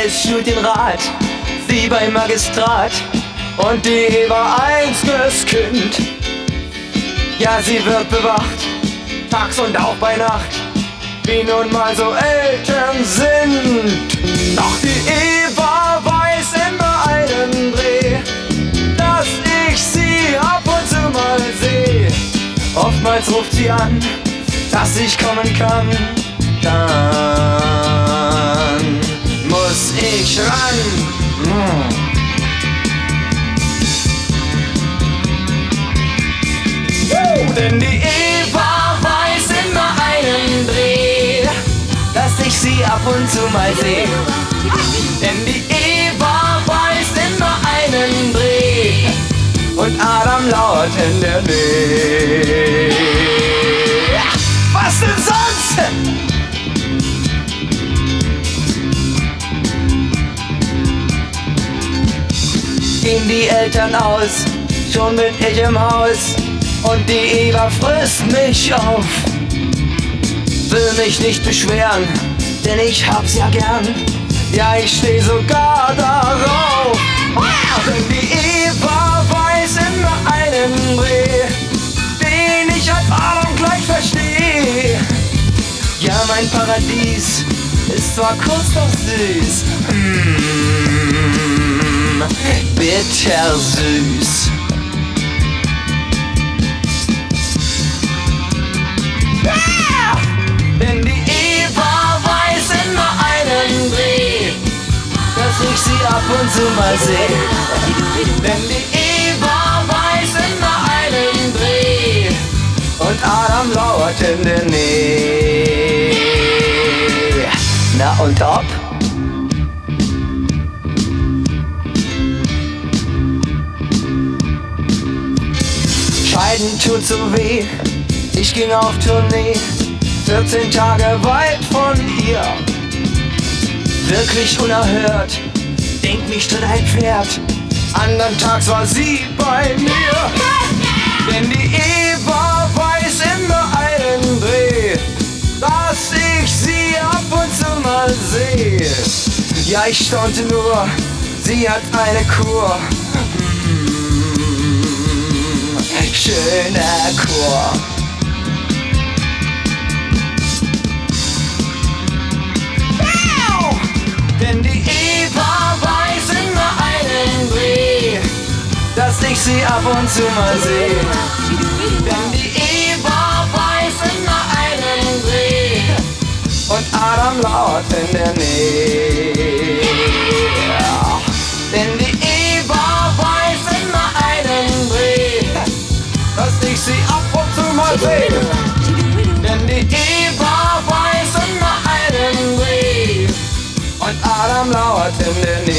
ist Studienrat, sie beim Magistrat und die Eva einziges Kind. Ja, sie wird bewacht, tags und auch bei Nacht, wie nun mal so Eltern sind. Doch die Eva weiß immer einen Dreh, dass ich sie ab und zu mal seh. Oftmals ruft sie an, dass ich kommen kann. Dann muss ich ran. Denn die Eva weiß immer einen Dreh, dass ich sie ab und zu mal seh. Denn die Eva weiß immer einen Dreh und Adam lauert in der Nähe. Was denn sonst? Gehen die Eltern aus, schon bin ich im Haus und die Eva frisst mich auf. Will mich nicht beschweren, denn ich hab's ja gern. Ja, ich steh sogar darauf. Denn die Eva weiß immer einen Dreh, den ich ab Adam gleich versteh. Ja, mein Paradies ist zwar kurz doch süß, bittersüß. Denn die Eva weiß immer einen Dreh, dass ich sie ab und zu mal seh. Denn die Eva weiß immer einen Dreh und Adam lauert in der Nähe. Na und ob? Scheiden tut so weh, ich ging auf Tournee, 14 Tage weit von ihr. Wirklich unerhört, denk mich tritt ein Pferd, andern Tags war sie bei mir. Denn die Eva weiß immer einen Dreh, dass ich sie ab und zu mal sehe. Ja, ich staunte nur, sie hat eine Kur. Schöner Chor. Denn die Eva weiß immer einen Dreh, dass ich sie ab und zu mal seh. Denn die Eva weiß immer einen Dreh und Adam lauert in der Nähe. Denn die Eva weiß immer einen Dreh, dass ich sie ab und zu mal seh. Denn die Eva weiß immer einen Dreh und Adam lauert in der Nähe.